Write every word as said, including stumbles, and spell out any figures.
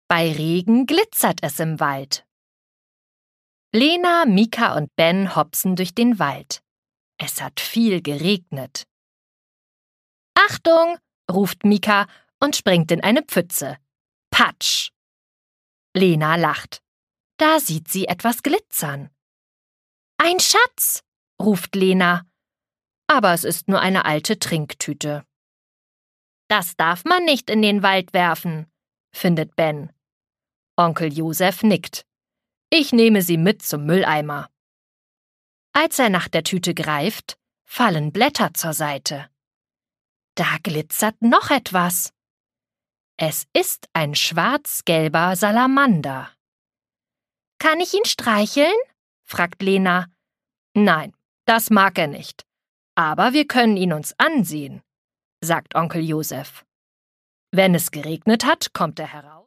Bei Regen glitzert es im Wald. Lena, Mika und Ben hopsen durch den Wald. Es hat viel geregnet. »Achtung«, ruft Mika und springt in eine Pfütze. Patsch! Lena lacht. Da sieht sie etwas glitzern. »Ein Schatz«, ruft Lena. Aber es ist nur eine alte Trinktüte. »Das darf man nicht in den Wald werfen«, findet Ben. Onkel Josef nickt. »Ich nehme sie mit zum Mülleimer.« Als er nach der Tüte greift, fallen Blätter zur Seite. Da glitzert noch etwas. Es ist ein schwarz-gelber Salamander. »Kann ich ihn streicheln?« fragt Lena. »Nein, das mag er nicht. Aber wir können ihn uns ansehen«, sagt Onkel Josef. Wenn es geregnet hat, kommt er heraus.